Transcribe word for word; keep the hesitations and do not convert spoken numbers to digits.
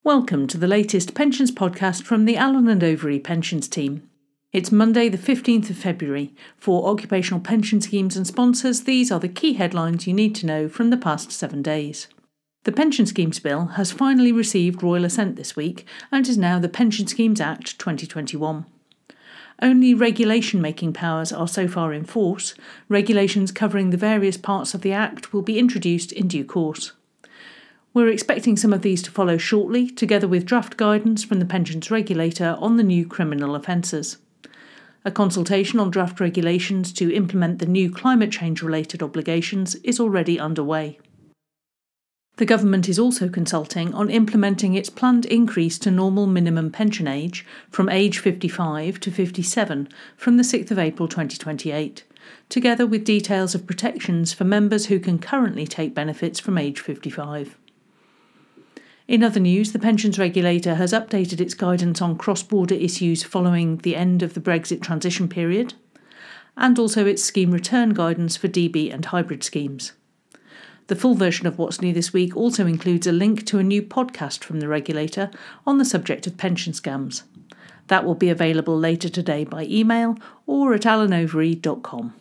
Welcome to the latest pensions podcast from the Allen and Overy pensions team. It's Monday the fifteenth of February. For occupational pension schemes and sponsors, these are the key headlines you need to know from the past seven days. The Pension Schemes Bill has finally received royal assent this week and is now the Pension Schemes Act twenty twenty-one. Only regulation-making powers are so far in force. Regulations covering the various parts of the Act will be introduced in due course. We're expecting some of these to follow shortly, together with draft guidance from the pensions regulator on the new criminal offences. A consultation on draft regulations to implement the new climate change-related obligations is already underway. The government is also consulting on implementing its planned increase to normal minimum pension age from age fifty-five to fifty-seven from the sixth of April twenty twenty-eight, together with details of protections for members who can currently take benefits from age fifty-five. In other news, the pensions regulator has updated its guidance on cross-border issues following the end of the Brexit transition period, and also its scheme return guidance for D B and hybrid schemes. The full version of What's New this week also includes a link to a new podcast from the regulator on the subject of pension scams. That will be available later today by email or at allen overy dot com.